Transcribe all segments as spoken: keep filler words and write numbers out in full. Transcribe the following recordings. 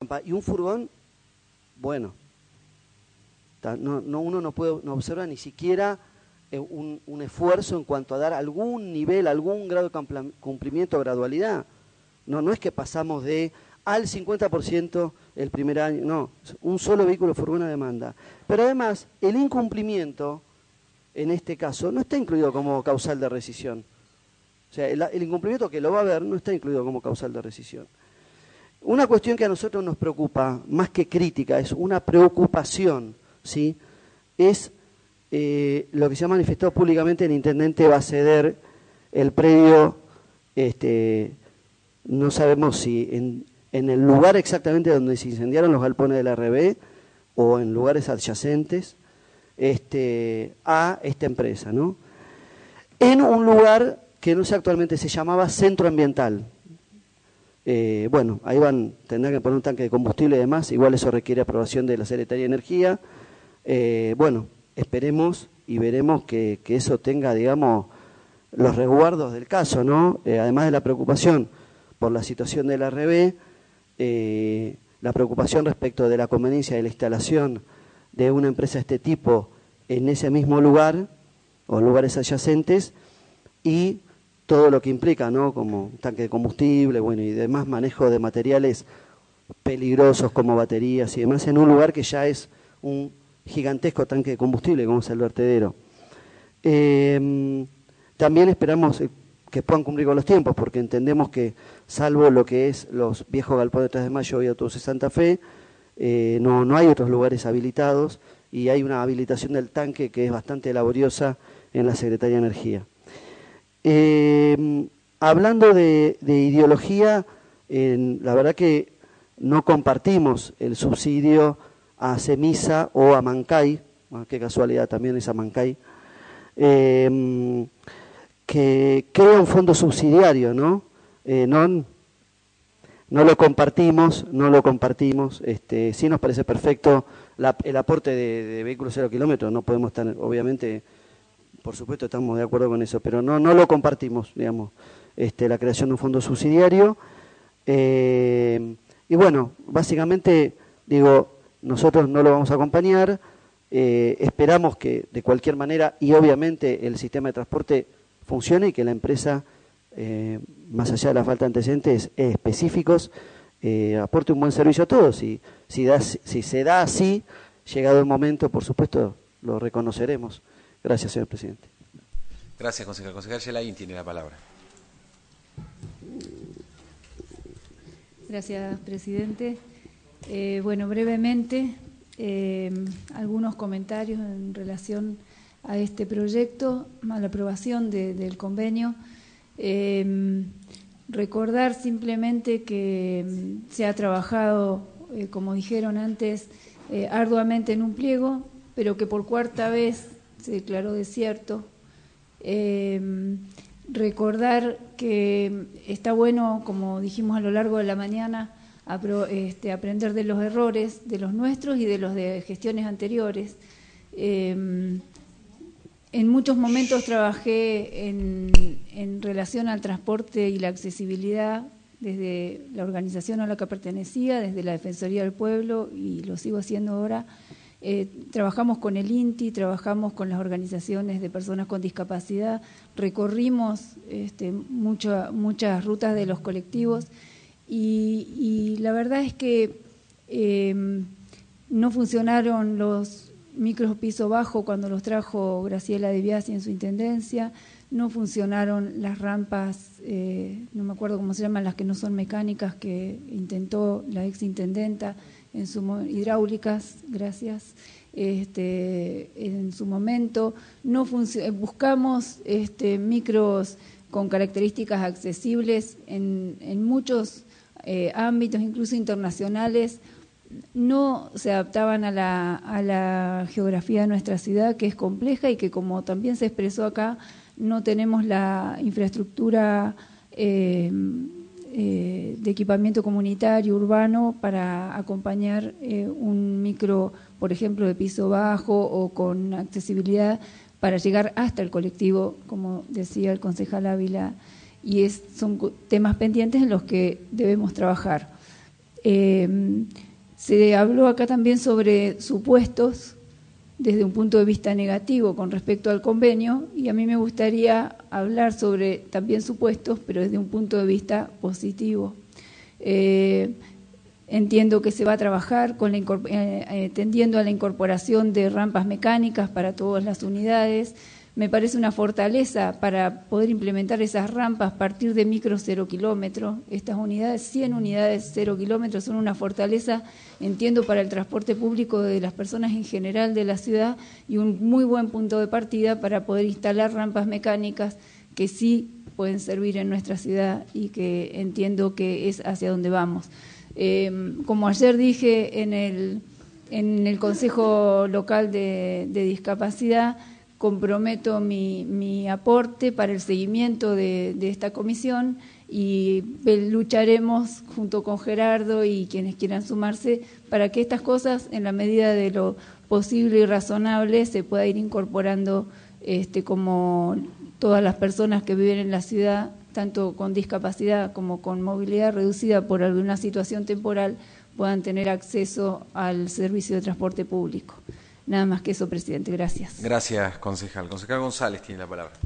y un furgón, bueno, no, no, uno no puede, no observa ni siquiera eh, un, un esfuerzo en cuanto a dar algún nivel, algún grado de cumplimiento o gradualidad. No, no es que pasamos de al cincuenta por ciento el primer año, no, un solo vehículo furgón a demanda. Pero además, el incumplimiento, en este caso, no está incluido como causal de rescisión. O sea, el, el incumplimiento que lo va a haber no está incluido como causal de rescisión. Una cuestión que a nosotros nos preocupa, más que crítica, es una preocupación, ¿sí? Es eh, lo que se ha manifestado públicamente: el intendente va a ceder el predio, este, no sabemos si en, en el lugar exactamente donde se incendiaron los galpones de la R B o en lugares adyacentes, este, a esta empresa, ¿no? En un lugar que no sé actualmente, se llamaba Centro Ambiental. Eh, bueno, ahí van, tendrán que poner un tanque de combustible y demás, igual eso requiere aprobación de la Secretaría de Energía. Eh, bueno, esperemos y veremos que, que eso tenga, digamos, los resguardos del caso, ¿no? Eh, además de la preocupación por la situación de la R B, eh, la preocupación respecto de la conveniencia de la instalación de una empresa de este tipo en ese mismo lugar o lugares adyacentes, y todo lo que implica, ¿no? Como tanque de combustible, bueno, y demás manejo de materiales peligrosos como baterías y demás, en un lugar que ya es un gigantesco tanque de combustible, como es el vertedero. Eh, también esperamos que puedan cumplir con los tiempos, porque entendemos que, salvo lo que es los viejos galpones de tres de mayo y Autobuses Santa Fe, eh, no, no hay otros lugares habilitados, y hay una habilitación del tanque que es bastante laboriosa en la Secretaría de Energía. Eh, hablando de, de ideología, eh, la verdad que no compartimos el subsidio a Semisa o a Mancay, bueno, qué casualidad también es a Mancay, eh, que crea un fondo subsidiario, ¿no? Eh, no, no lo compartimos, no lo compartimos, este, sí nos parece perfecto la, el aporte de, de vehículos cero kilómetros, no podemos estar, obviamente, por supuesto estamos de acuerdo con eso, pero no, no lo compartimos, digamos, este, la creación de un fondo subsidiario. Eh, y bueno, básicamente, digo, nosotros no lo vamos a acompañar, eh, esperamos que de cualquier manera, y obviamente el sistema de transporte funcione y que la empresa, eh, más allá de la falta de antecedentes eh, específicos, eh, aporte un buen servicio a todos. Y si, da, si se da así, llegado el momento, por supuesto, lo reconoceremos. Gracias, señor presidente. Gracias, concejal. Concejal Gelain tiene la palabra. Gracias, presidente. Eh, bueno, brevemente, eh, algunos comentarios en relación a este proyecto, a la aprobación de, del convenio. Eh, recordar simplemente que se ha trabajado, eh, como dijeron antes, eh, arduamente en un pliego, pero que por cuarta vez se declaró desierto. Eh, recordar que está bueno, como dijimos a lo largo de la mañana, apro, este, aprender de los errores, de los nuestros y de los de gestiones anteriores. Eh, en muchos momentos trabajé en, en relación al transporte y la accesibilidad desde la organización a la que pertenecía, desde la Defensoría del Pueblo, y lo sigo haciendo ahora. Eh, trabajamos con el INTI, trabajamos con las organizaciones de personas con discapacidad, recorrimos este, mucho, muchas rutas de los colectivos, y, y la verdad es que eh, no funcionaron los micros piso bajo cuando los trajo Graciela de Biasi en su intendencia, no funcionaron las rampas, eh, no me acuerdo cómo se llaman, las que no son mecánicas, que intentó la ex intendenta en su hidráulicas, gracias, este, en su momento. No buscamos este, micros con características accesibles en, en muchos eh, ámbitos, incluso internacionales. No se adaptaban a la, a la geografía de nuestra ciudad, que es compleja y que, como también se expresó acá, no tenemos la infraestructura eh, eh, de equipamiento comunitario, urbano, para acompañar eh, un micro, por ejemplo, de piso bajo o con accesibilidad para llegar hasta el colectivo, como decía el concejal Ávila, y es, son temas pendientes en los que debemos trabajar. Eh, se habló acá también sobre supuestos desde un punto de vista negativo con respecto al convenio, y a mí me gustaría hablar sobre también supuestos, pero desde un punto de vista positivo. Eh, entiendo que se va a trabajar con la, eh, eh, tendiendo a la incorporación de rampas mecánicas para todas las unidades. Me parece una fortaleza para poder implementar esas rampas a partir de micro cero kilómetros. Estas unidades, cien unidades cero kilómetros, son una fortaleza, entiendo, para el transporte público de las personas en general de la ciudad, y un muy buen punto de partida para poder instalar rampas mecánicas que sí pueden servir en nuestra ciudad y que entiendo que es hacia donde vamos. Eh, como ayer dije en el, en el Consejo Local de, de Discapacidad, comprometo mi, mi aporte para el seguimiento de, de esta comisión, y lucharemos junto con Gerardo y quienes quieran sumarse para que estas cosas, en la medida de lo posible y razonable, se pueda ir incorporando este, como todas las personas que viven en la ciudad, tanto con discapacidad como con movilidad reducida por alguna situación temporal, puedan tener acceso al servicio de transporte público. Nada más que eso, presidente. Gracias. Gracias, concejal. Concejal González tiene la palabra.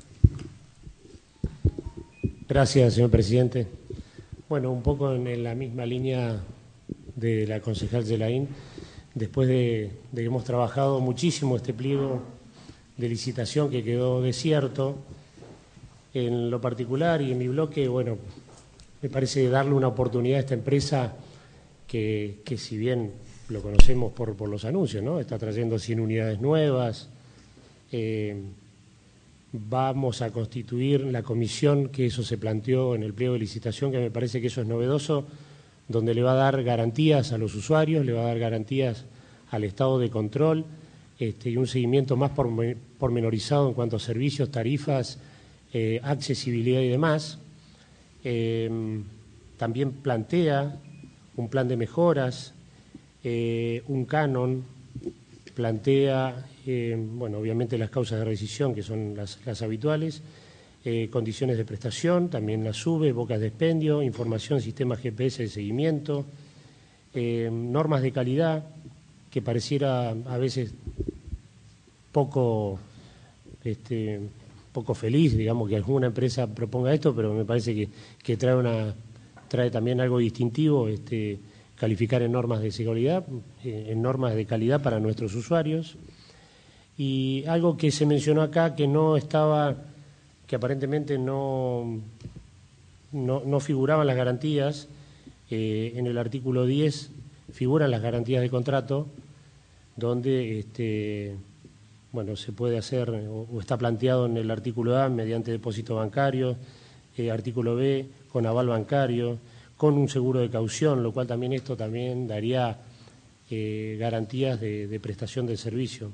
Gracias, señor presidente. Bueno, un poco en la misma línea de la concejal Gelain, después de, de que hemos trabajado muchísimo este pliego de licitación que quedó desierto, en lo particular y en mi bloque, bueno, me parece darle una oportunidad a esta empresa que, que si bien lo conocemos por, por los anuncios, ¿no? Está trayendo cien unidades nuevas. Eh, vamos a constituir la comisión que eso se planteó en el pliego de licitación, que me parece que eso es novedoso, donde le va a dar garantías a los usuarios, le va a dar garantías al estado de control este, y un seguimiento más pormenorizado en cuanto a servicios, tarifas, eh, accesibilidad y demás. Eh, también plantea un plan de mejoras, Eh, un canon, plantea, eh, bueno, obviamente las causas de rescisión, que son las, las habituales, eh, condiciones de prestación, también las sube, bocas de expendio, información, sistema G P S de seguimiento, eh, normas de calidad, que pareciera a veces poco, este, poco feliz, digamos, que alguna empresa proponga esto, pero me parece que, que trae, una, trae también algo distintivo, este, calificar en normas de seguridad, en normas de calidad para nuestros usuarios. Y algo que se mencionó acá que no estaba, que aparentemente no, no, no figuraban las garantías, eh, en el artículo diez figuran las garantías de contrato, donde este, bueno, se puede hacer, o, o está planteado en el artículo A, mediante depósito bancario, eh, artículo B, con aval bancario, con un seguro de caución, lo cual también esto también daría eh, garantías de, de prestación del servicio.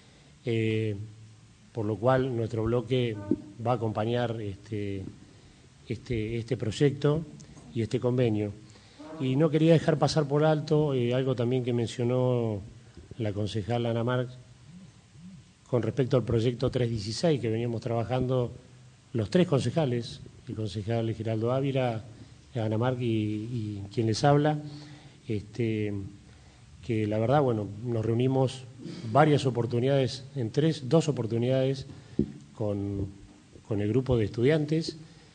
Eh, por lo cual nuestro bloque va a acompañar este, este, este proyecto y este convenio. Y no quería dejar pasar por alto eh, algo también que mencionó la concejal Ana Marx con respecto al proyecto trescientos dieciséis, que veníamos trabajando los tres concejales, el concejal Geraldo Ávila, Ana Marc y, y quien les habla, este, que la verdad, bueno, nos reunimos varias oportunidades, en tres, dos oportunidades con, con el grupo de estudiantes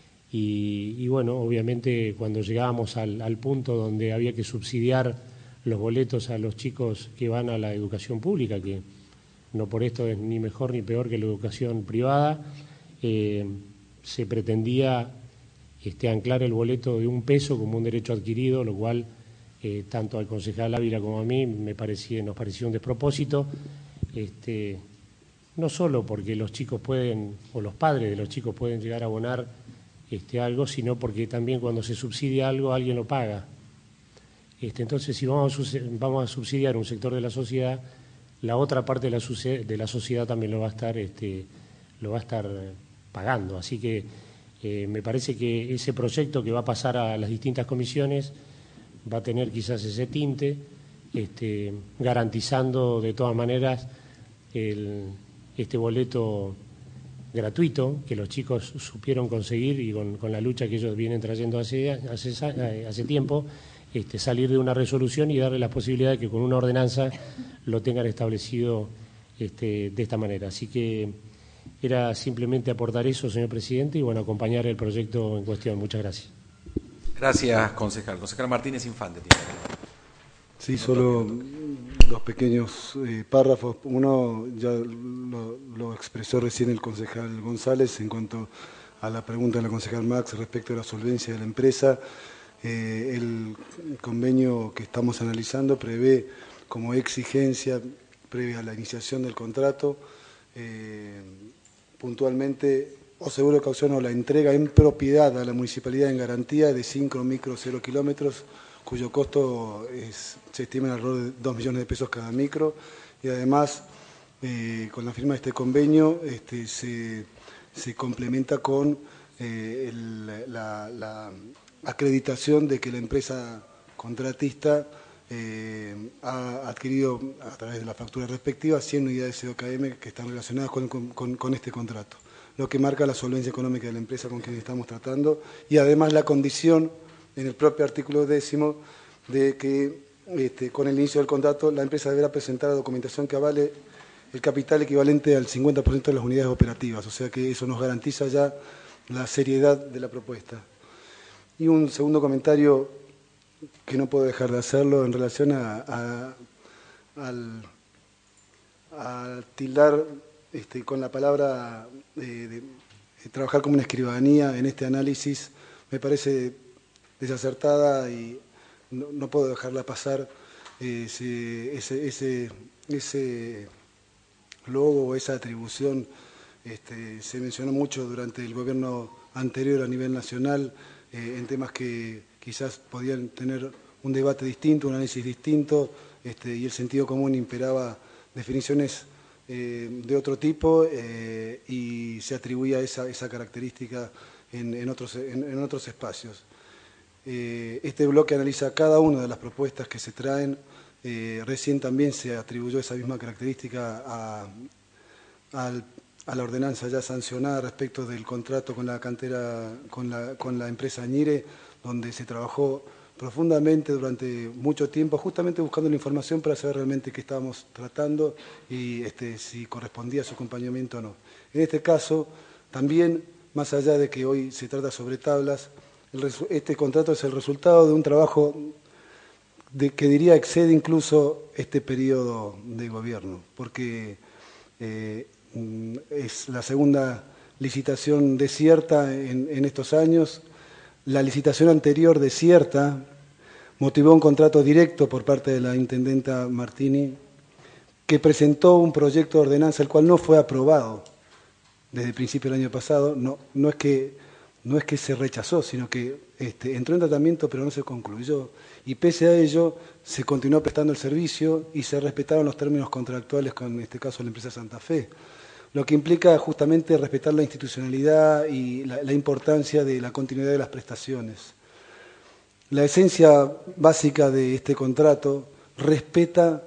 y, y bueno, obviamente cuando llegábamos al, al punto donde había que subsidiar los boletos a los chicos que van a la educación pública, que no por esto es ni mejor ni peor que la educación privada, eh, se pretendía Este, anclar el boleto de un peso como un derecho adquirido, lo cual eh, tanto al concejal Ávila como a mí me parecía, nos parecía un despropósito, este, no solo porque los chicos pueden, o los padres de los chicos pueden llegar a abonar este, algo, sino porque también cuando se subsidia algo alguien lo paga. Este, entonces, si vamos a, vamos a subsidiar un sector de la sociedad, la otra parte de la, de la sociedad también lo va a estar, este, lo va a estar pagando. Así que Eh, me parece que ese proyecto que va a pasar a las distintas comisiones va a tener quizás ese tinte, este, garantizando de todas maneras el, este boleto gratuito que los chicos supieron conseguir y con, con la lucha que ellos vienen trayendo hace, hace, hace tiempo, este, salir de una resolución y darle la posibilidad de que con una ordenanza lo tengan establecido este, de esta manera. Así que era simplemente aportar eso, señor presidente, y bueno, acompañar el proyecto en cuestión. Muchas gracias. Gracias, concejal. Concejal Martínez Infante tiene. Sí, solo dos pequeños eh, párrafos. Uno ya lo, lo expresó recién el concejal González en cuanto a la pregunta de la concejal Max respecto a la solvencia de la empresa. Eh, el convenio que estamos analizando prevé como exigencia previa a la iniciación del contrato eh, puntualmente o seguro de caución o la entrega en propiedad a la municipalidad en garantía de cinco micro cero kilómetros, cuyo costo es, se estima en alrededor de dos millones de pesos cada micro, y además eh, con la firma de este convenio este, se, se complementa con eh, el, la, la acreditación de que la empresa contratista eh, ha adquirido a través de la factura respectiva cien unidades C O K M que están relacionadas con, con, con este contrato, lo que marca la solvencia económica de la empresa con quien estamos tratando, y además la condición en el propio artículo décimo de que este, con el inicio del contrato la empresa deberá presentar la documentación que avale el capital equivalente al cincuenta por ciento de las unidades operativas, o sea que eso nos garantiza ya la seriedad de la propuesta. Y un segundo comentario que no puedo dejar de hacerlo en relación a, a, al, a tildar este, con la palabra de, de, de trabajar como una escribanía en este análisis, me parece desacertada y no, no puedo dejarla pasar ese, ese, ese, ese logo o esa atribución. Este, se mencionó mucho durante el gobierno anterior a nivel nacional eh, en temas que quizás podían tener un debate distinto, un análisis distinto, este, y el sentido común imperaba definiciones eh, de otro tipo eh, y se atribuía esa, esa característica en, en, otros, en, en otros espacios. Eh, este bloque analiza cada una de las propuestas que se traen. Eh, recién también se atribuyó esa misma característica a, a, a la ordenanza ya sancionada respecto del contrato con la cantera, con la, con la empresa Ñire, donde se trabajó profundamente durante mucho tiempo, justamente buscando la información para saber realmente qué estábamos tratando y este, si correspondía a su acompañamiento o no. En este caso, también, más allá de que hoy se trata sobre tablas, este contrato es el resultado de un trabajo de, que diría excede incluso este periodo de gobierno, porque eh, es la segunda licitación desierta en, en estos años. La licitación anterior desierta motivó un contrato directo por parte de la intendenta Martini, que presentó un proyecto de ordenanza el cual no fue aprobado desde el principio del año pasado. No, no es que No es que se rechazó, sino que este, entró en tratamiento pero no se concluyó. Y pese a ello, se continuó prestando el servicio y se respetaron los términos contractuales con, en este caso, la empresa Santa Fe. Lo que implica justamente respetar la institucionalidad y la, la importancia de la continuidad de las prestaciones. La esencia básica de este contrato respeta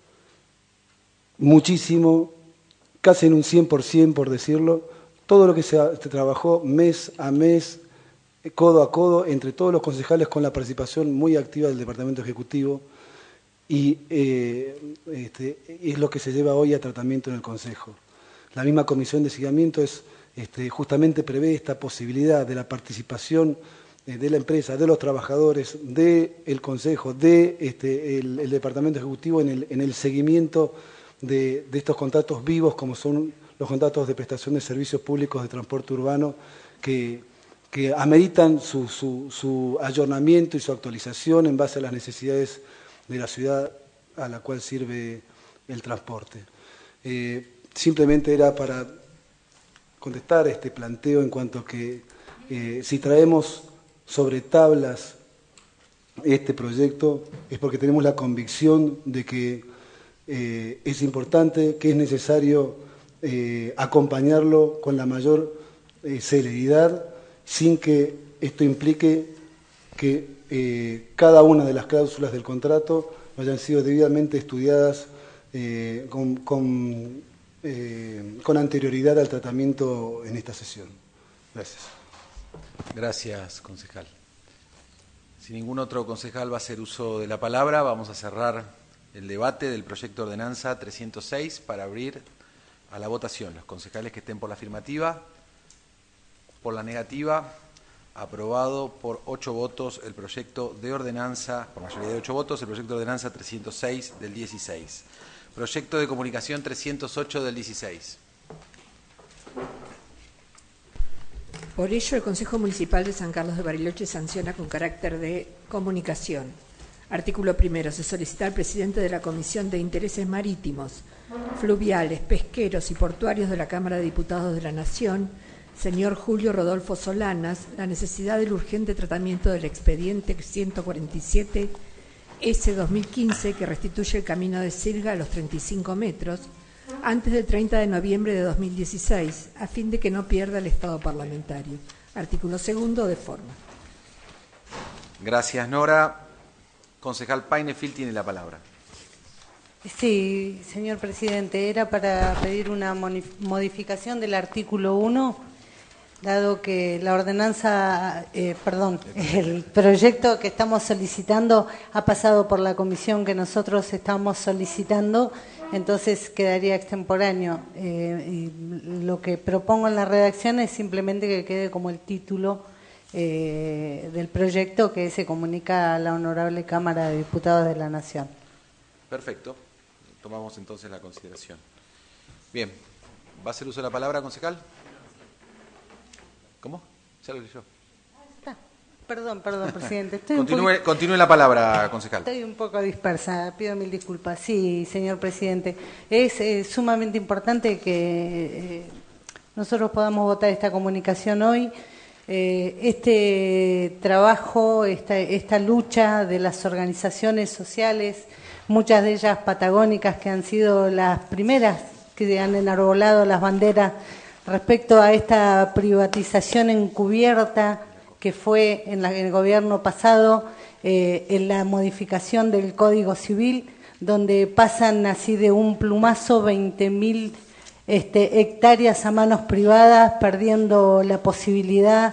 muchísimo, casi en un cien por ciento, por decirlo, todo lo que se, se trabajó mes a mes, codo a codo, entre todos los concejales con la participación muy activa del Departamento Ejecutivo y eh, este, es lo que se lleva hoy a tratamiento en el Consejo. La misma comisión de seguimiento es, este, justamente prevé esta posibilidad de la participación eh, de la empresa, de los trabajadores, del Consejo, de este, el, el Departamento Ejecutivo en el, en el seguimiento de, de estos contratos vivos como son los contratos de prestación de servicios públicos de transporte urbano que, que ameritan su, su, su ayornamiento y su actualización en base a las necesidades de la ciudad a la cual sirve el transporte. Eh, simplemente era para contestar este planteo en cuanto a que eh, si traemos sobre tablas este proyecto es porque tenemos la convicción de que eh, es importante, que es necesario Eh, acompañarlo con la mayor eh, celeridad, sin que esto implique que eh, cada una de las cláusulas del contrato no hayan sido debidamente estudiadas eh, con, con, eh, con anterioridad al tratamiento en esta sesión. Gracias. Gracias, concejal. Si ningún otro concejal va a hacer uso de la palabra, vamos a cerrar el debate del proyecto de ordenanza trescientos seis para abrir a la votación. Los concejales que estén por la afirmativa, por la negativa, aprobado por ocho votos el proyecto de ordenanza, por mayoría de ocho votos, el proyecto de ordenanza trescientos seis del dieciséis. Proyecto de comunicación trescientos ocho del dieciséis. Por ello, el Consejo Municipal de San Carlos de Bariloche sanciona con carácter de comunicación. Artículo primero. Se solicita al presidente de la Comisión de Intereses Marítimos, Fluviales, Pesqueros y Portuarios de la Cámara de Diputados de la Nación, señor Julio Rodolfo Solanas, la necesidad del urgente tratamiento del expediente ciento cuarenta y siete S dos mil quince que restituye el camino de Silga a los treinta y cinco metros antes del treinta de noviembre de dos mil dieciséis, a fin de que no pierda el estado parlamentario. Artículo segundo, de forma. Gracias, Nora. Concejal Painefil tiene la palabra. Sí, señor presidente, era para pedir una modificación del artículo uno, dado que la ordenanza, eh, perdón, el proyecto que estamos solicitando ha pasado por la comisión que nosotros estamos solicitando, entonces quedaría extemporáneo. Eh, y lo que propongo en la redacción es simplemente que quede como el título eh, del proyecto que se comunica a la Honorable Cámara de Diputados de la Nación. Perfecto. Tomamos entonces la consideración. Bien. ¿Va a hacer uso de la palabra, concejal? ¿Cómo? Ya lo leyó. Perdón, perdón, presidente. Estoy continúe, un poquito, continúe la palabra, concejal. Estoy un poco dispersa, pido mil disculpas. Sí, señor presidente. Es eh, sumamente importante que eh, nosotros podamos votar esta comunicación hoy. Eh, este trabajo, esta, esta lucha de las organizaciones sociales, muchas de ellas patagónicas, que han sido las primeras que han enarbolado las banderas respecto a esta privatización encubierta que fue en, la, en el gobierno pasado, eh, en la modificación del Código Civil, donde pasan así de un plumazo veinte mil este, hectáreas a manos privadas, perdiendo la posibilidad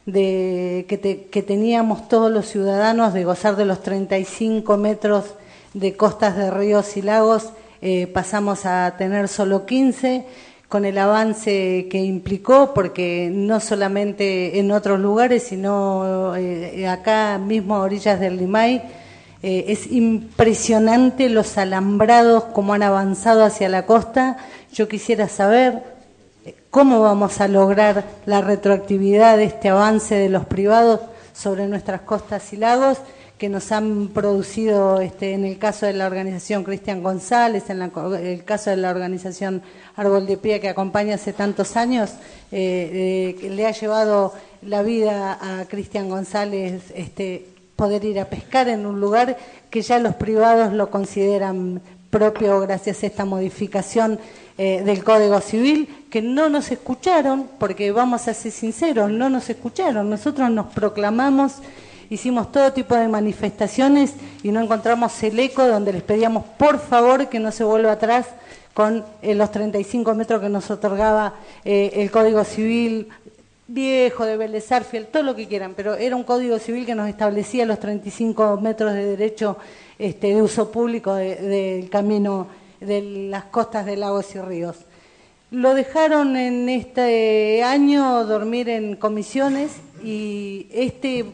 de que, te, que teníamos todos los ciudadanos de gozar de los treinta y cinco metros de costas de ríos y lagos, eh, pasamos a tener solo quince, con el avance que implicó, porque no solamente en otros lugares, sino eh, acá mismo a orillas del Limay, eh, es impresionante los alambrados como han avanzado hacia la costa. Yo quisiera saber cómo vamos a lograr la retroactividad de este avance de los privados sobre nuestras costas y lagos, que nos han producido, este, en el caso de la organización Cristian González, en la, el caso de la organización Árbol de Pie, que acompaña hace tantos años, eh, eh, que le ha llevado la vida a Cristian González este, poder ir a pescar en un lugar que ya los privados lo consideran propio gracias a esta modificación eh, del Código Civil, que no nos escucharon, porque vamos a ser sinceros, no nos escucharon. Nosotros nos proclamamos, hicimos todo tipo de manifestaciones y no encontramos el eco donde les pedíamos por favor que no se vuelva atrás con eh, los treinta y cinco metros que nos otorgaba eh, el Código Civil viejo de Vélez Sarsfield, todo lo que quieran, pero era un Código Civil que nos establecía los treinta y cinco metros de derecho este, de uso público del de, de camino de las costas de lagos y ríos. Lo dejaron en este año dormir en comisiones y este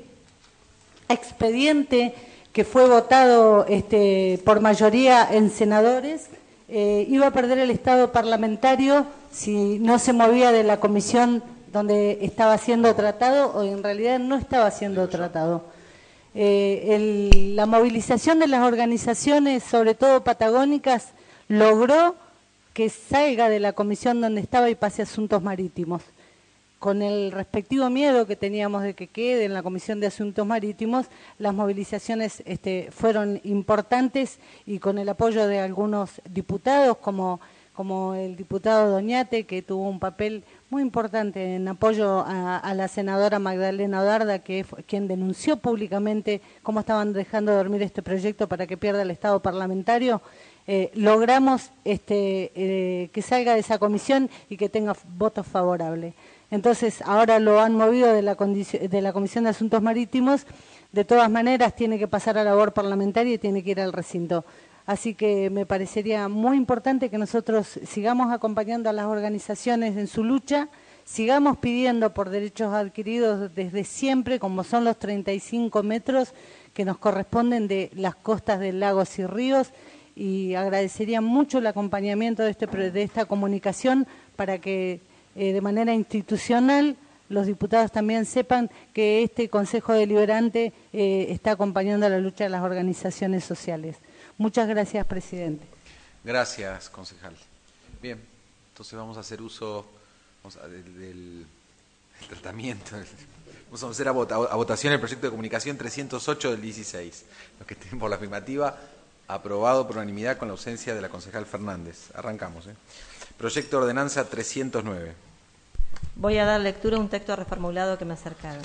expediente que fue votado este, por mayoría en senadores eh, iba a perder el estado parlamentario si no se movía de la comisión donde estaba siendo tratado, o en realidad no estaba siendo tratado. Eh, el, la movilización de las organizaciones, sobre todo patagónicas, logró que salga de la comisión donde estaba y pase a Asuntos Marítimos. Con el respectivo miedo que teníamos de que quede en la Comisión de Asuntos Marítimos, las movilizaciones este, fueron importantes y con el apoyo de algunos diputados, como, como el diputado Doñate, que tuvo un papel muy importante en apoyo a, a la senadora Magdalena Odarda, que fue quien denunció públicamente cómo estaban dejando dormir este proyecto para que pierda el estado parlamentario, eh, logramos este, eh, que salga de esa comisión y que tenga votos favorables. Entonces, ahora lo han movido de la, de la Comisión de Asuntos Marítimos, de todas maneras tiene que pasar a la labor parlamentaria y tiene que ir al recinto. Así que me parecería muy importante que nosotros sigamos acompañando a las organizaciones en su lucha, sigamos pidiendo por derechos adquiridos desde siempre, como son los treinta y cinco metros que nos corresponden de las costas de lagos y ríos, y agradecería mucho el acompañamiento de, este, de esta comunicación para que eh, de manera institucional los diputados también sepan que este Consejo Deliberante eh, está acompañando la lucha de las organizaciones sociales. Muchas gracias, presidente. Gracias, concejal. Bien, entonces vamos a hacer uso vamos a, del, del el tratamiento. Vamos a hacer a, vota, a votación el proyecto de comunicación trescientos ocho del dieciséis. Los que estén por la afirmativa, aprobado por unanimidad con la ausencia de la concejal Fernández. Arrancamos. ¿eh? Proyecto de ordenanza trescientos nueve. Voy a dar lectura a un texto reformulado que me acercaron.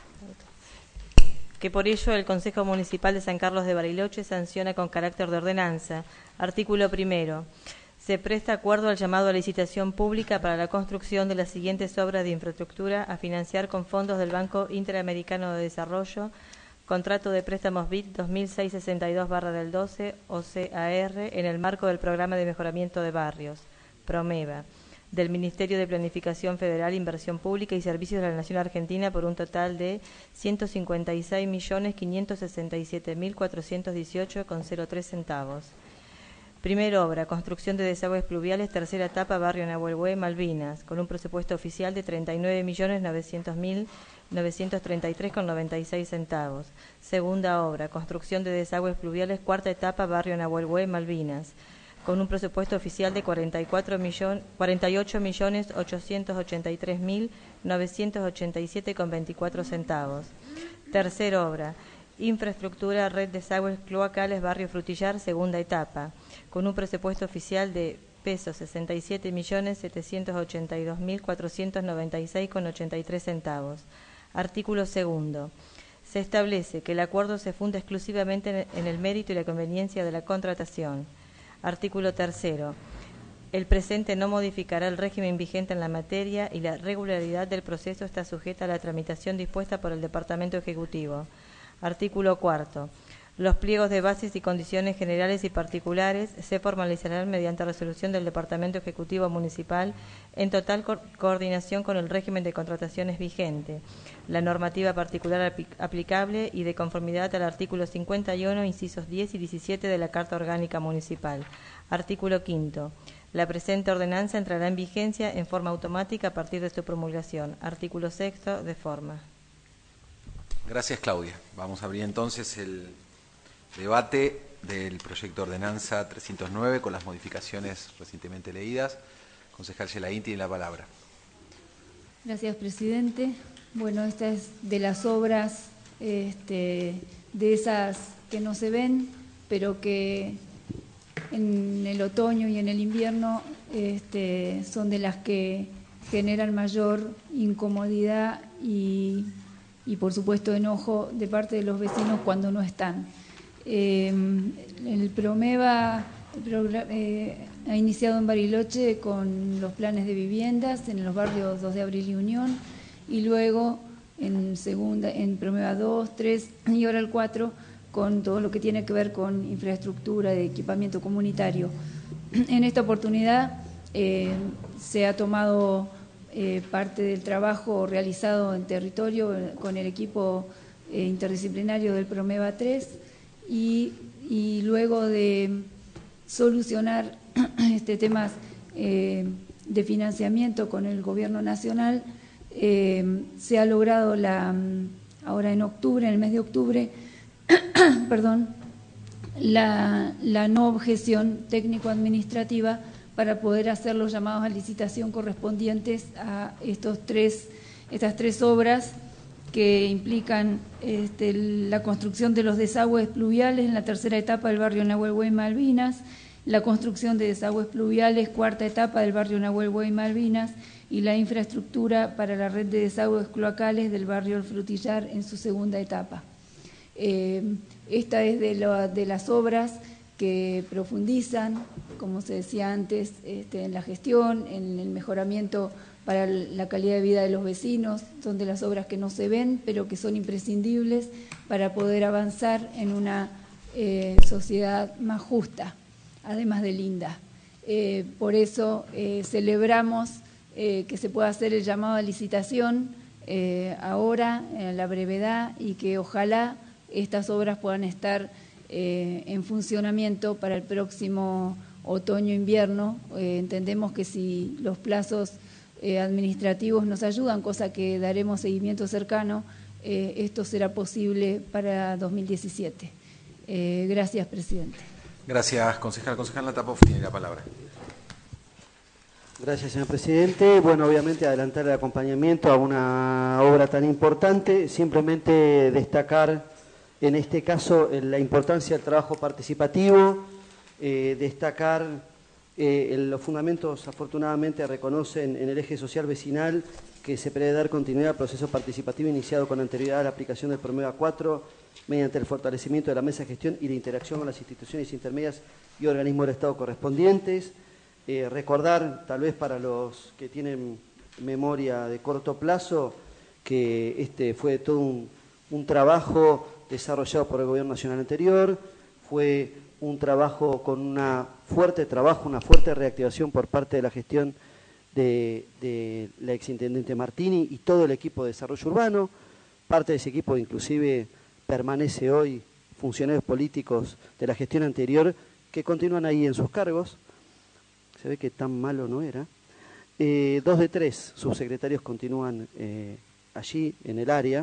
Que por ello el Consejo Municipal de San Carlos de Bariloche sanciona con carácter de ordenanza. Artículo primero. Se presta acuerdo al llamado a licitación pública para la construcción de las siguientes obras de infraestructura a financiar con fondos del Banco Interamericano de Desarrollo, contrato de préstamos B I T dos mil seiscientos sesenta y dos barra del doce, O C A R, en el marco del Programa de Mejoramiento de Barrios, PROMEVA, del Ministerio de Planificación Federal, Inversión Pública y Servicios de la Nación Argentina por un total de ciento cincuenta y seis millones quinientos sesenta y siete mil cuatrocientos dieciocho con cero tres centavos. Primera obra, construcción de desagües pluviales, tercera etapa, barrio Nahuelhue, Malvinas, con un presupuesto oficial de treinta y nueve millones novecientos mil novecientos treinta y tres con noventa y seis centavos. Segunda obra, construcción de desagües pluviales, cuarta etapa, barrio Nahuelhue, Malvinas, con un presupuesto oficial de cuarenta y ocho millones ochocientos ochenta y tres mil novecientos ochenta y siete con veinticuatro centavos. Tercera obra, infraestructura, red de desagües cloacales, barrio Frutillar, segunda etapa, con un presupuesto oficial de pesos sesenta y siete millones setecientos ochenta y dos mil cuatrocientos noventa y seis con ochenta y tres centavos. Artículo segundo. Se establece que el acuerdo se funda exclusivamente en el mérito y la conveniencia de la contratación. Artículo tercero. El presente no modificará el régimen vigente en la materia y la regularidad del proceso está sujeta a la tramitación dispuesta por el Departamento Ejecutivo. Artículo cuarto. Los pliegos de bases y condiciones generales y particulares se formalizarán mediante resolución del Departamento Ejecutivo Municipal en total co- coordinación con el régimen de contrataciones vigente, la normativa particular apl- aplicable y de conformidad al artículo cincuenta y uno, incisos diez y diecisiete de la Carta Orgánica Municipal. Artículo quinto. La presente ordenanza entrará en vigencia en forma automática a partir de su promulgación. Artículo sexto, de forma. Gracias, Claudia. Vamos a abrir entonces el debate del proyecto de ordenanza trescientos nueve con las modificaciones recientemente leídas. Concejal Gelaín tiene la palabra. Gracias, presidente. Bueno, esta es de las obras, este, de esas que no se ven, pero que en el otoño y en el invierno este, son de las que generan mayor incomodidad y, y, por supuesto, enojo de parte de los vecinos cuando no están. Eh, el PROMEVA el programa, eh, ha iniciado en Bariloche con los planes de viviendas en los barrios dos de abril y Unión, y luego en segunda en PROMEVA dos, tres y ahora el cuatro con todo lo que tiene que ver con infraestructura de equipamiento comunitario. En esta oportunidad eh, se ha tomado eh, parte del trabajo realizado en territorio con el equipo eh, interdisciplinario del PROMEVA tres y, y luego de solucionar este temas eh, de financiamiento con el Gobierno Nacional, eh, se ha logrado la ahora en octubre, en el mes de octubre, perdón, la, la no objeción técnico-administrativa para poder hacer los llamados a licitación correspondientes a estos tres, estas tres obras que implican este, la construcción de los desagües pluviales en la tercera etapa del barrio Nahuelhue y Malvinas, la construcción de desagües pluviales, cuarta etapa del barrio Nahuelhue y Malvinas, y la infraestructura para la red de desagües cloacales del barrio El Frutillar en su segunda etapa. Eh, esta es de, lo, de las obras que profundizan, como se decía antes, este, en la gestión, en el mejoramiento para la calidad de vida de los vecinos. Son de las obras que no se ven, pero que son imprescindibles para poder avanzar en una eh, sociedad más justa, además de linda. Eh, por eso eh, celebramos eh, que se pueda hacer el llamado a licitación eh, ahora, en la brevedad, y que ojalá estas obras puedan estar eh, en funcionamiento para el próximo otoño-invierno. Eh, entendemos que si los plazos eh, administrativos nos ayudan, cosa que daremos seguimiento cercano, eh, esto será posible para dos mil diecisiete. Eh, gracias, presidente. Gracias, concejal. Concejal Natapov tiene la palabra. Gracias, señor presidente. Bueno, obviamente adelantar el acompañamiento a una obra tan importante, simplemente destacar en este caso la importancia del trabajo participativo, eh, destacar eh, los fundamentos, afortunadamente reconocen en el eje social vecinal que se prevé dar continuidad al proceso participativo iniciado con anterioridad a la aplicación del Promeva cuatro mediante el fortalecimiento de la mesa de gestión y la interacción con las instituciones intermedias y organismos del Estado correspondientes. Eh, recordar, tal vez para los que tienen memoria de corto plazo, que este fue todo un, un trabajo desarrollado por el Gobierno Nacional anterior, fue un trabajo con una fuerte trabajo, una fuerte reactivación por parte de la gestión de, de la exintendente Martini y todo el equipo de desarrollo urbano. Parte de ese equipo inclusive permanece hoy funcionarios políticos de la gestión anterior que continúan ahí en sus cargos. Se ve que tan malo no era. Eh, dos de tres subsecretarios continúan eh, allí en el área.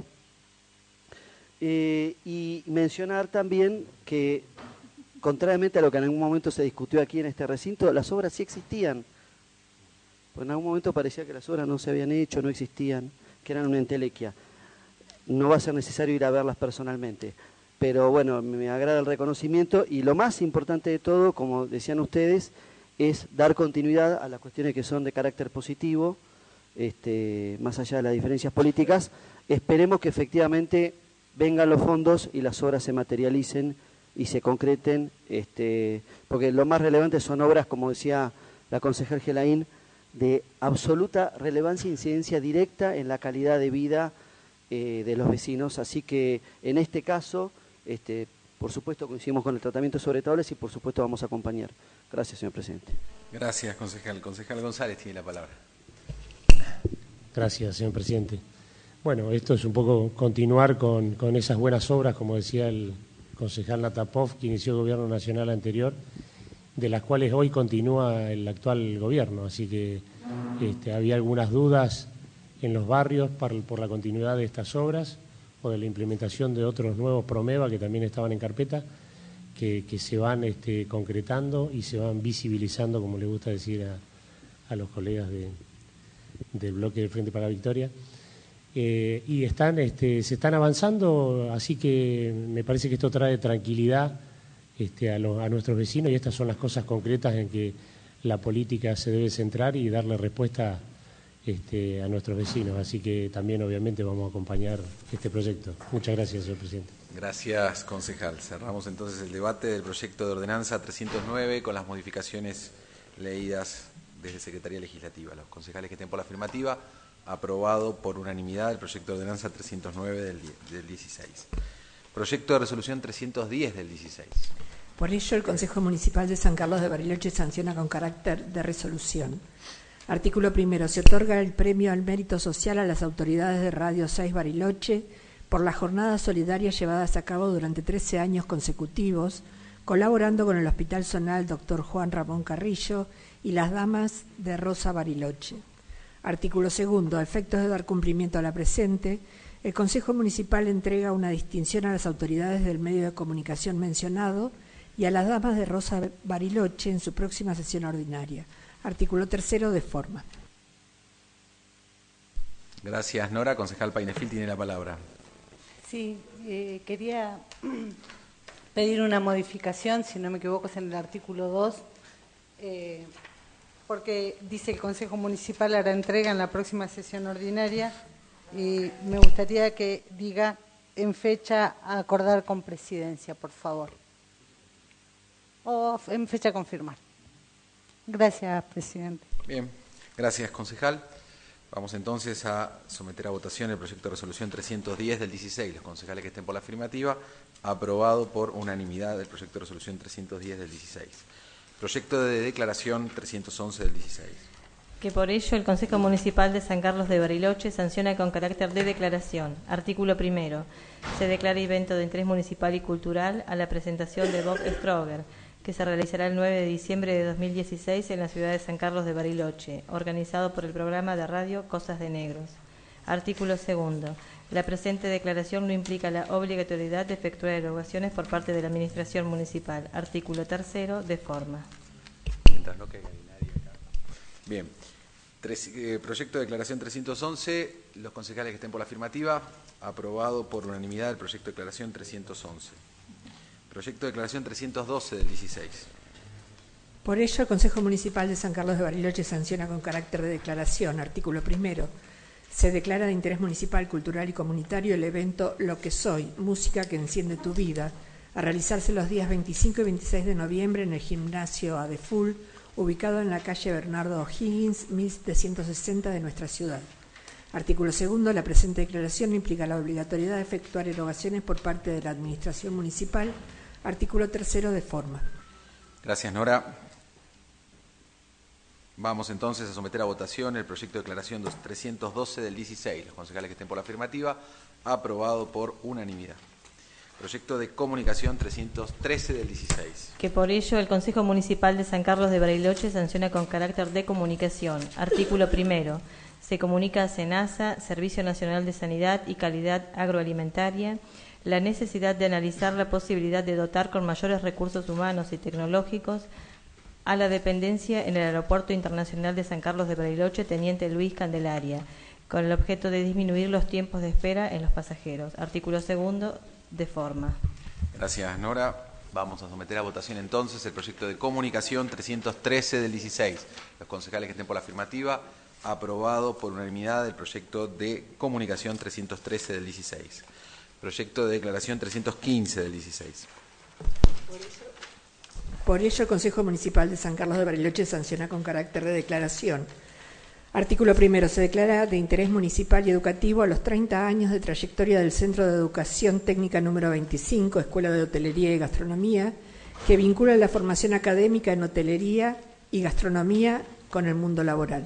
Eh, y mencionar también que, contrariamente a lo que en algún momento se discutió aquí en este recinto, las obras sí existían. Pues en algún momento parecía que las obras no se habían hecho, no existían, que eran una entelequia. No va a ser necesario ir a verlas personalmente. Pero bueno, me agrada el reconocimiento y lo más importante de todo, como decían ustedes, es dar continuidad a las cuestiones que son de carácter positivo, este, más allá de las diferencias políticas. Esperemos que efectivamente vengan los fondos y las obras se materialicen y se concreten, este, porque lo más relevante son obras, como decía la concejal Gelaín, de absoluta relevancia e incidencia directa en la calidad de vida eh, de los vecinos. Así que en este caso, este, por supuesto coincidimos con el tratamiento sobre tablas y por supuesto vamos a acompañar. Gracias, señor presidente. Gracias, concejal. Concejal González tiene la palabra. Gracias, señor presidente. Bueno, esto es un poco continuar con, con esas buenas obras, como decía el concejal Natapov, que inició el Gobierno Nacional anterior, de las cuales hoy continúa el actual gobierno. Así que este, había algunas dudas en los barrios por, por la continuidad de estas obras o de la implementación de otros nuevos Promeva que también estaban en carpeta, que, que se van este, concretando y se van visibilizando, como le gusta decir a, a los colegas de, del bloque del Frente para la Victoria. Eh, y están, este, se están avanzando, así que me parece que esto trae tranquilidad este, a, lo, a nuestros vecinos, y estas son las cosas concretas en que la política se debe centrar y darle respuesta este, a nuestros vecinos. Así que también obviamente vamos a acompañar este proyecto. Muchas gracias, señor presidente. Gracias, concejal. Cerramos entonces el debate del proyecto de ordenanza trescientos nueve con las modificaciones leídas desde Secretaría Legislativa. Los concejales que estén por la afirmativa, aprobado por unanimidad el proyecto de ordenanza trescientos nueve del, del dieciséis. Proyecto de resolución trescientos diez del dieciséis. Por ello, el Consejo Municipal de San Carlos de Bariloche sanciona con carácter de resolución. Artículo primero. Se otorga el premio al mérito social a las autoridades de Radio seis Bariloche por las jornadas solidarias llevadas a cabo durante trece años consecutivos, colaborando con el Hospital Zonal doctor Juan Ramón Carrillo y las damas de Rosa Bariloche. Artículo segundo. A efectos de dar cumplimiento a la presente, el Consejo Municipal entrega una distinción a las autoridades del medio de comunicación mencionado y a las damas de Rosa Bariloche en su próxima sesión ordinaria. Artículo tercero, de forma. Gracias, Nora. Concejal Painefil tiene la palabra. Sí, eh, quería pedir una modificación, si no me equivoco es en el artículo dos, eh, porque dice el Consejo Municipal hará entrega en la próxima sesión ordinaria y me gustaría que diga en fecha a acordar con Presidencia, por favor. o en fecha a confirmar. Gracias, presidente. Bien, gracias, concejal. Vamos entonces a someter a votación el proyecto de resolución trescientos diez del dieciséis. Los concejales que estén por la afirmativa, aprobado por unanimidad el proyecto de resolución trescientos diez del dieciséis. Proyecto de declaración trescientos once del dieciséis. Que por ello el Consejo Municipal de San Carlos de Bariloche sanciona con carácter de declaración. Artículo primero. Se declara evento de interés municipal y cultural a la presentación de Bob Stroger, que se realizará el nueve de diciembre de dos mil dieciséis en la ciudad de San Carlos de Bariloche, organizado por el programa de radio Cosas de Negros. Artículo segundo. La presente declaración no implica la obligatoriedad de efectuar erogaciones por parte de la Administración Municipal. Artículo tercero. De forma. Mientras no caiga nadie acá. Bien. Tres, eh, proyecto de declaración trescientos once. Los concejales que estén por la afirmativa, aprobado por unanimidad el proyecto de declaración trescientos once. Proyecto de declaración trescientos doce del dieciséis. Por ello, el Consejo Municipal de San Carlos de Bariloche sanciona con carácter de declaración. Artículo primero. Se declara de interés municipal, cultural y comunitario el evento Lo que Soy, música que enciende tu vida, a realizarse los días veinticinco y veintiséis de noviembre en el gimnasio Adeful, ubicado en la calle Bernardo O'Higgins, mil setecientos sesenta de nuestra ciudad. Artículo segundo. La presente declaración no implica la obligatoriedad de efectuar erogaciones por parte de la Administración Municipal. Artículo tercero. De forma. Gracias, Nora. Vamos entonces a someter a votación el proyecto de declaración trescientos doce del dieciséis. Los concejales que estén por la afirmativa, aprobado por unanimidad. Proyecto de comunicación trescientos trece del dieciséis. Que por ello el Consejo Municipal de San Carlos de Bariloche sanciona con carácter de comunicación. Artículo primero. Se comunica a SENASA, Servicio Nacional de Sanidad y Calidad Agroalimentaria, la necesidad de analizar la posibilidad de dotar con mayores recursos humanos y tecnológicos a la dependencia en el Aeropuerto Internacional de San Carlos de Bariloche, Teniente Luis Candelaria, con el objeto de disminuir los tiempos de espera en los pasajeros. Artículo segundo. De forma. Gracias, Nora. Vamos a someter a votación entonces el proyecto de comunicación trescientos trece del dieciséis. Los concejales que estén por la afirmativa, aprobado por unanimidad el proyecto de comunicación trescientos trece del dieciséis. Proyecto de declaración trescientos quince del dieciséis. Por ello, el Consejo Municipal de San Carlos de Bariloche sanciona con carácter de declaración. Artículo primero. Se declara de interés municipal y educativo a los treinta años de trayectoria del Centro de Educación Técnica número veinticinco, Escuela de Hotelería y Gastronomía, que vincula la formación académica en hotelería y gastronomía con el mundo laboral.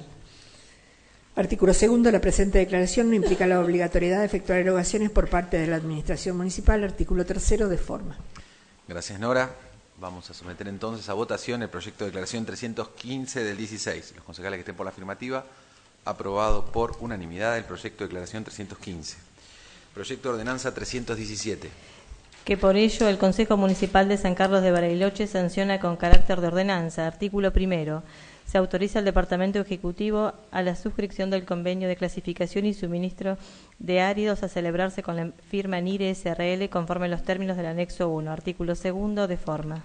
Artículo segundo. La presente declaración no implica la obligatoriedad de efectuar erogaciones por parte de la Administración Municipal. Artículo tercero. De forma. Gracias, Nora. Vamos a someter entonces a votación el proyecto de declaración trescientos quince del dieciséis. Los concejales que estén por la afirmativa, aprobado por unanimidad el proyecto de declaración trescientos quince. Proyecto de ordenanza trescientos diecisiete. Que por ello el Consejo Municipal de San Carlos de Bariloche sanciona con carácter de ordenanza. Artículo primero. Se autoriza al Departamento Ejecutivo a la suscripción del convenio de clasificación y suministro de áridos a celebrarse con la firma NIRE S R L conforme a los términos del anexo uno. Artículo segundo. De forma.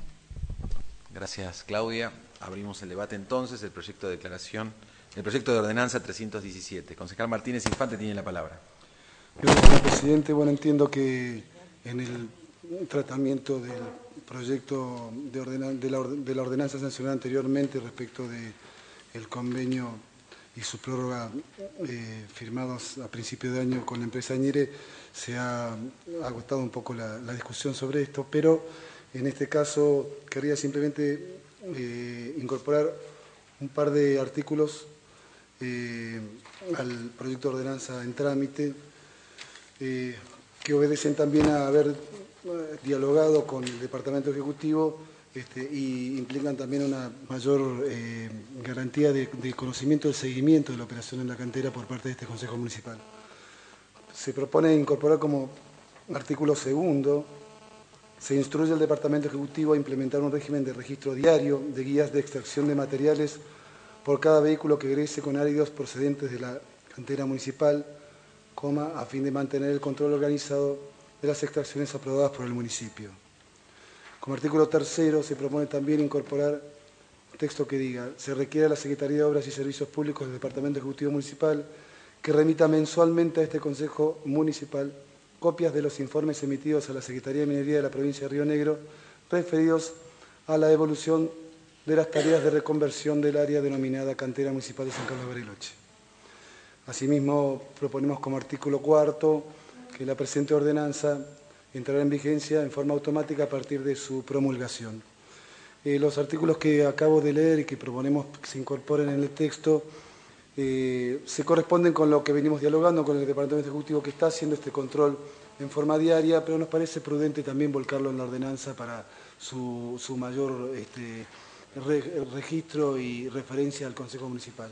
Gracias, Claudia. Abrimos el debate entonces, el proyecto de declaración, el proyecto de ordenanza trescientos diecisiete. Concejal Martínez Infante tiene la palabra. Gracias, señor presidente. Bueno, entiendo que en el tratamiento del proyecto de, ordenan de, la, de la ordenanza sancionada anteriormente respecto del convenio y su prórroga eh, firmados a principio de año con la empresa Ñire, se ha agotado un poco la, la discusión sobre esto, pero en este caso quería simplemente eh, incorporar un par de artículos eh, al proyecto de ordenanza en trámite eh, que obedecen también a haber dialogado con el Departamento Ejecutivo este, y implican también una mayor eh, garantía de, de conocimiento del seguimiento de la operación en la cantera por parte de este Consejo Municipal. Se propone incorporar como artículo segundo: se instruye al Departamento Ejecutivo a implementar un régimen de registro diario de guías de extracción de materiales por cada vehículo que egrese con áridos procedentes de la cantera municipal, coma, a fin de mantener el control organizado de las extracciones aprobadas por el municipio. Como artículo tercero, se propone también incorporar un texto que diga: se requiere a la Secretaría de Obras y Servicios Públicos del Departamento Ejecutivo Municipal que remita mensualmente a este Consejo Municipal copias de los informes emitidos a la Secretaría de Minería de la provincia de Río Negro referidos a la devolución de las tareas de reconversión del área denominada Cantera Municipal de San Carlos de Bariloche. Asimismo, proponemos como artículo cuarto que la presente ordenanza entrará en vigencia en forma automática a partir de su promulgación. Eh, los artículos que acabo de leer y que proponemos que se incorporen en el texto eh, se corresponden con lo que venimos dialogando con el Departamento Ejecutivo que está haciendo este control en forma diaria, pero nos parece prudente también volcarlo en la ordenanza para su, su mayor este, re, registro y referencia al Consejo Municipal.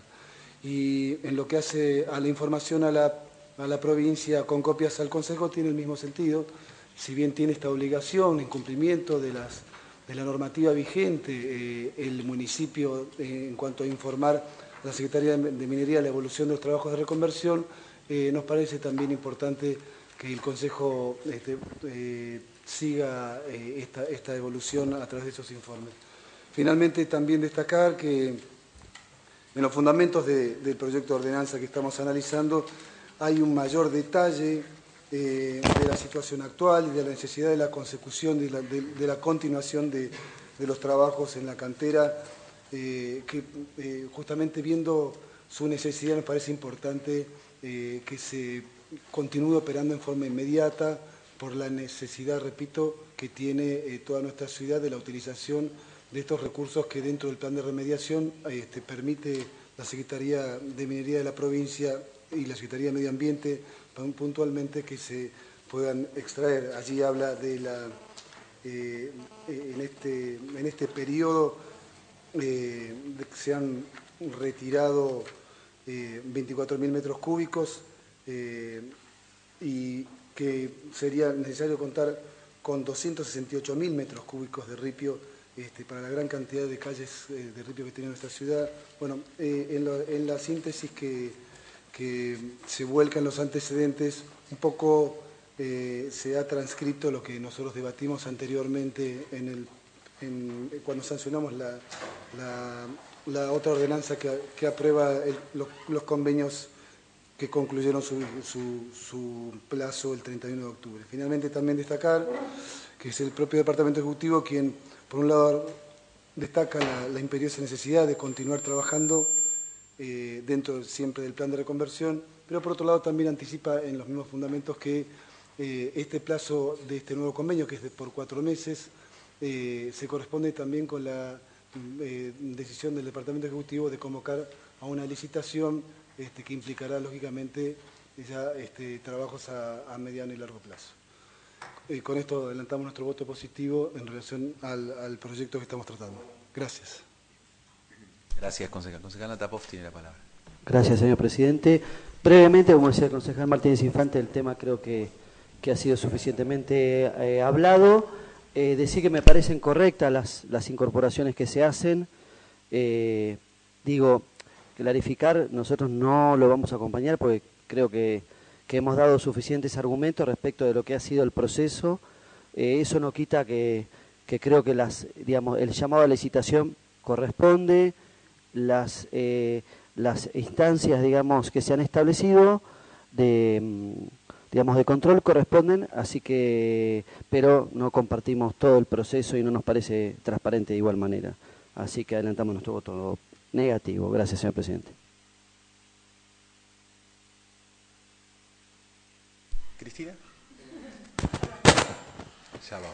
Y en lo que hace a la información a la, a la provincia con copias al Consejo tiene el mismo sentido, si bien tiene esta obligación en cumplimiento de, las, de la normativa vigente, eh, el municipio eh, en cuanto a informar a la Secretaría de Minería la evolución de los trabajos de reconversión, eh, nos parece también importante que el Consejo este, eh, siga eh, esta, esta evolución a través de esos informes. Finalmente, también destacar que en los fundamentos de, del proyecto de ordenanza que estamos analizando hay un mayor detalle eh, de la situación actual y de la necesidad de la consecución, de la, de, de la continuación de, de los trabajos en la cantera, eh, que eh, justamente viendo su necesidad nos parece importante eh, que se continúe operando en forma inmediata por la necesidad, repito, que tiene eh, toda nuestra ciudad de la utilización de estos recursos que dentro del plan de remediación este, permite la Secretaría de Minería de la provincia y la Secretaría de Medio Ambiente puntualmente que se puedan extraer. Allí habla de la, eh, en, este, en este periodo eh, de que se han retirado eh, veinticuatro mil metros cúbicos eh, y que sería necesario contar con doscientos sesenta y ocho mil metros cúbicos de ripio Este, para la gran cantidad de calles eh, de ripio que tiene nuestra ciudad. Bueno, eh, en, lo, en la síntesis que, que se vuelca en los antecedentes, un poco eh, se ha transcrito lo que nosotros debatimos anteriormente en el, en, cuando sancionamos la, la, la otra ordenanza que, que aprueba el, los, los convenios que concluyeron su, su, su plazo el treinta y uno de octubre. Finalmente también destacar que es el propio Departamento Ejecutivo quien, por un lado, destaca la, la imperiosa necesidad de continuar trabajando eh, dentro siempre del plan de reconversión, pero por otro lado también anticipa en los mismos fundamentos que eh, este plazo de este nuevo convenio, que es de por cuatro meses, eh, se corresponde también con la eh, decisión del Departamento Ejecutivo de convocar a una licitación este, que implicará, lógicamente, ya este, trabajos a, a mediano y largo plazo. Y con esto adelantamos nuestro voto positivo en relación al, al proyecto que estamos tratando. Gracias. Gracias, concejal. Concejal Natapov tiene la palabra. Gracias, señor presidente. Brevemente, como decía el concejal Martínez Infante, el tema creo que, que ha sido suficientemente eh, hablado. Eh, decir que me parecen correctas las, las incorporaciones que se hacen. Eh, digo, clarificar, nosotros no lo vamos a acompañar porque creo que que hemos dado suficientes argumentos respecto de lo que ha sido el proceso. Eh, eso no quita que, que creo que las, digamos, el llamado a licitación corresponde, las, eh, las instancias, digamos, que se han establecido de, digamos, de control corresponden, así que, pero no compartimos todo el proceso y no nos parece transparente de igual manera. Así que adelantamos nuestro voto negativo. Gracias, señor presidente. Cristina. Ya va.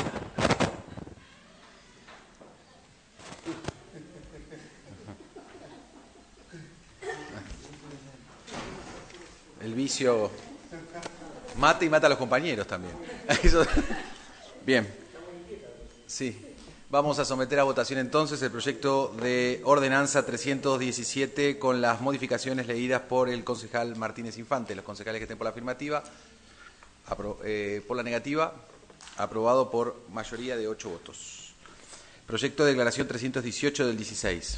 El vicio mata y mata a los compañeros también. Bien. Sí. Vamos a someter a votación entonces el proyecto de ordenanza trescientos diecisiete con las modificaciones leídas por el concejal Martínez Infante. Los concejales que estén por la afirmativa, apro eh, por la negativa, aprobado por mayoría de ocho votos. Proyecto de declaración trescientos dieciocho del dieciséis.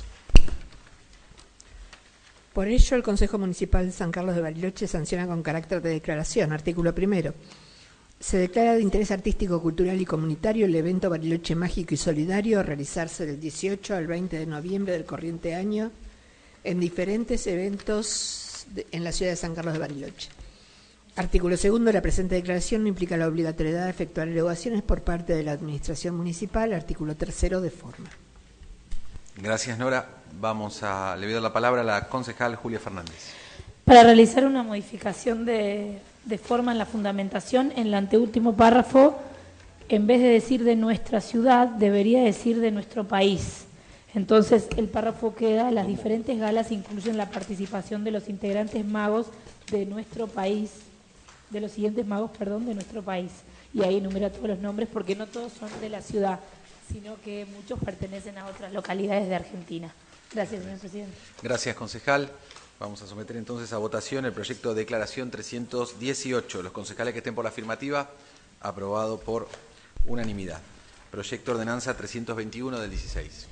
Por ello, el Consejo Municipal de San Carlos de Bariloche sanciona con carácter de declaración. Artículo primero. Se declara de interés artístico, cultural y comunitario el evento Bariloche Mágico y Solidario a realizarse del dieciocho al veinte de noviembre del corriente año en diferentes eventos de, en la ciudad de San Carlos de Bariloche. Artículo segundo. La presente declaración no implica la obligatoriedad de efectuar erogaciones por parte de la Administración Municipal. Artículo tercero, de forma. Gracias, Nora. Vamos a, le voy a dar la palabra a la concejal Julia Fernández. Para realizar una modificación de, de forma en la fundamentación, en el anteúltimo párrafo, en vez de decir de nuestra ciudad, debería decir de nuestro país. Entonces, el párrafo queda, las diferentes galas incluyen la participación de los integrantes magos de nuestro país, de los siguientes magos, perdón, de nuestro país. Y ahí enumera todos los nombres, porque no todos son de la ciudad, sino que muchos pertenecen a otras localidades de Argentina. Gracias, señor presidente. Gracias, concejal. Vamos a someter entonces a votación el proyecto de declaración trescientos dieciocho. Los concejales que estén por la afirmativa, aprobado por unanimidad. Proyecto de ordenanza trescientos veintiuno del dieciséis.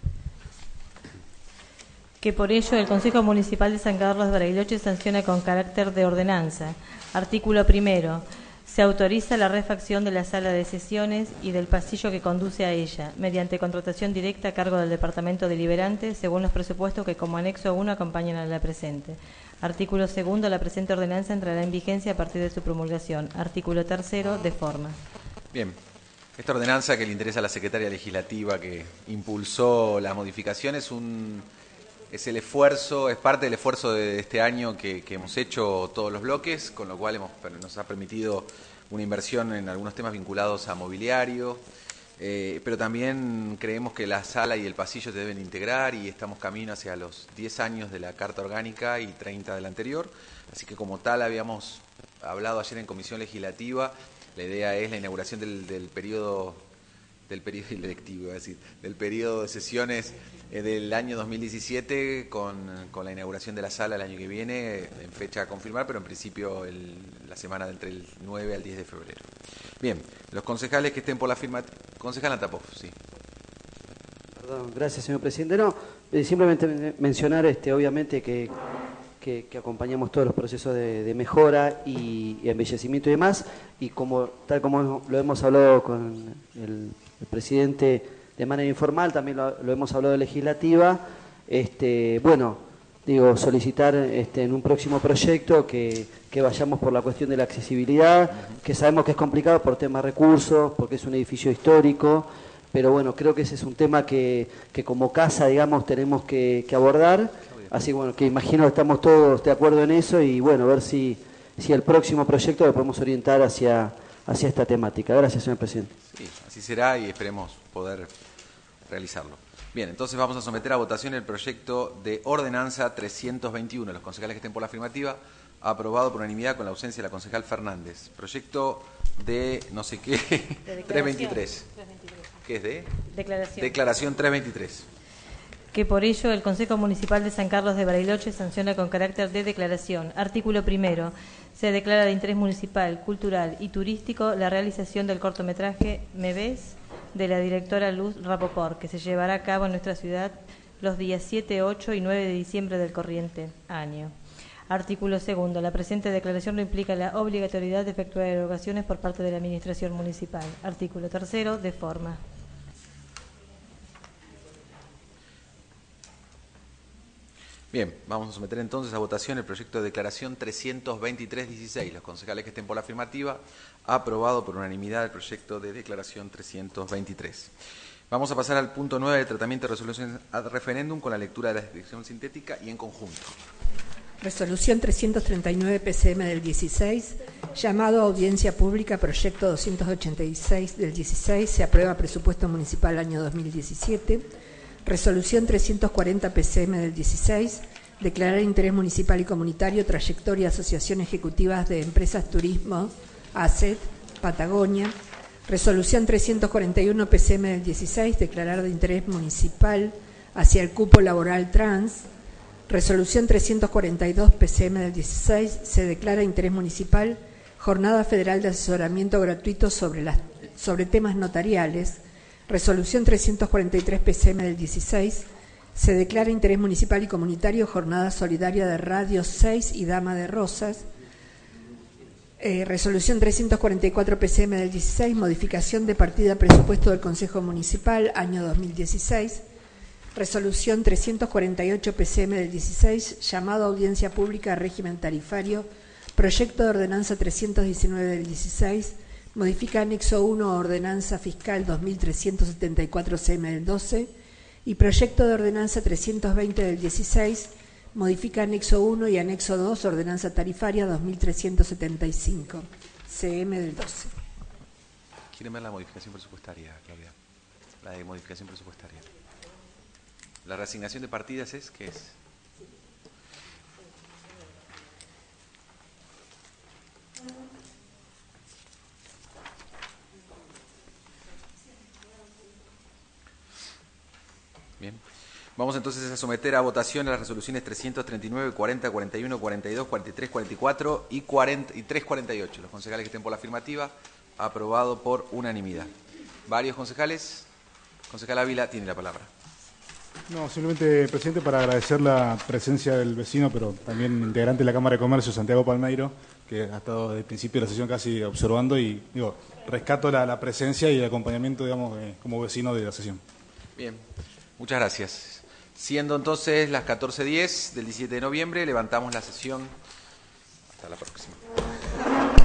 Que por ello el Consejo Municipal de San Carlos de Bariloche sanciona con carácter de ordenanza. Artículo primero. Se autoriza la refacción de la sala de sesiones y del pasillo que conduce a ella, mediante contratación directa a cargo del Departamento Deliberante, según los presupuestos que como anexo uno acompañan a la presente. Artículo segundo. La presente ordenanza entrará en vigencia a partir de su promulgación. Artículo tercero, de forma. Bien. Esta ordenanza que le interesa a la secretaria legislativa que impulsó las modificaciones, un... es el esfuerzo, es parte del esfuerzo de este año que, que hemos hecho todos los bloques, con lo cual hemos, nos ha permitido una inversión en algunos temas vinculados a mobiliario, eh, pero también creemos que la sala y el pasillo se deben integrar y estamos camino hacia los diez años de la Carta Orgánica y treinta de la anterior, así que como tal habíamos hablado ayer en Comisión Legislativa, la idea es la inauguración del, del periodo del periodo electivo, es decir, del periodo de sesiones eh, del año dos mil diecisiete con, con la inauguración de la sala el año que viene, en fecha a confirmar, pero en principio el, la semana de entre el nueve al diez de febrero. Bien, los concejales que estén por la firma... Concejal Antapov, sí. Perdón, gracias, señor presidente. No, eh, simplemente mencionar, este, obviamente, que, que, que acompañamos todos los procesos de, de mejora y, y embellecimiento y demás, y como tal como lo hemos hablado con el... el presidente de manera informal, también lo, lo hemos hablado de legislativa, este, bueno, digo, solicitar este, en un próximo proyecto que, que vayamos por la cuestión de la accesibilidad, que sabemos que es complicado por temas de recursos, porque es un edificio histórico, pero bueno, creo que ese es un tema que, que como casa, digamos, tenemos que, que abordar, así bueno, que imagino que estamos todos de acuerdo en eso y bueno, ver si, si el próximo proyecto lo podemos orientar hacia... hacia esta temática. Gracias, señor presidente. Sí, así será y esperemos poder realizarlo. Bien, entonces vamos a someter a votación el proyecto de ordenanza trescientos veintiuno. Los concejales que estén por la afirmativa, aprobado por unanimidad con la ausencia de la concejal Fernández. Proyecto de no sé qué, trescientos veintitrés. ¿Qué es de? Declaración. Declaración trescientos veintitrés. Que por ello el Consejo Municipal de San Carlos de Bariloche sanciona con carácter de declaración. Artículo primero. Se declara de interés municipal, cultural y turístico la realización del cortometraje Me Ves de la directora Luz Rapoport, que se llevará a cabo en nuestra ciudad los días siete, ocho y nueve de diciembre del corriente año. Artículo segundo. La presente declaración no implica la obligatoriedad de efectuar erogaciones por parte de la Administración Municipal. Artículo tercero. De forma. Bien, vamos a someter entonces a votación el proyecto de declaración trescientos veintitrés dieciséis. Los concejales que estén por la afirmativa, aprobado por unanimidad el proyecto de declaración trescientos veintitrés. Vamos a pasar al punto nueve del tratamiento de resolución ad referéndum con la lectura de la expresión sintética y en conjunto. Resolución trescientos treinta y nueve P C M del dieciséis, llamado a audiencia pública, proyecto doscientos ochenta y seis del dieciséis, se aprueba presupuesto municipal año dos mil diecisiete. Resolución trescientos cuarenta P C M del dieciséis, declarar interés municipal y comunitario, trayectoria Asociación Ejecutivas de Empresas Turismo, A C E T, Patagonia. Resolución trescientos cuarenta y uno P C M del dieciséis, declarar de interés municipal hacia el cupo laboral trans. Resolución trescientos cuarenta y dos P C M del dieciséis, se declara interés municipal, Jornada Federal de Asesoramiento Gratuito sobre, las, sobre temas notariales. Resolución trescientos cuarenta y tres P C M del dieciséis, se declara interés municipal y comunitario, Jornada Solidaria de Radio seis y Dama de Rosas. Eh, resolución trescientos cuarenta y cuatro P C M del dieciséis, modificación de partida presupuesto del Consejo Municipal, año dos mil dieciséis. Resolución trescientos cuarenta y ocho P C M del dieciséis, llamado a audiencia pública régimen tarifario Proyecto de Ordenanza trescientos diecinueve del dieciséis, modifica Anexo uno Ordenanza Fiscal dos mil trescientos setenta y cuatro C M del doce, y Proyecto de Ordenanza trescientos veinte del dieciséis, modifica Anexo uno y Anexo dos Ordenanza Tarifaria dos mil trescientos setenta y cinco C M del doce. ¿Quieren ver la modificación presupuestaria, Claudia? La de modificación presupuestaria. ¿La reasignación de partidas es? ¿Qué es? Bien. Vamos entonces a someter a votación las resoluciones trescientos treinta y nueve, cuarenta, cuarenta y uno, cuarenta y dos, cuarenta y tres, cuarenta y cuatro y, cuarenta, y trescientos cuarenta y ocho. Los concejales que estén por la afirmativa, aprobado por unanimidad. Varios concejales. Concejal Ávila tiene la palabra. No, simplemente, presidente, para agradecer la presencia del vecino, pero también integrante de la Cámara de Comercio, Santiago Palmeiro, que ha estado desde el principio de la sesión casi observando y, digo, rescato la, la presencia y el acompañamiento, digamos, eh, como vecino de la sesión. Bien, muchas gracias. Siendo entonces las catorce diez del diecisiete de noviembre, levantamos la sesión. Hasta la próxima.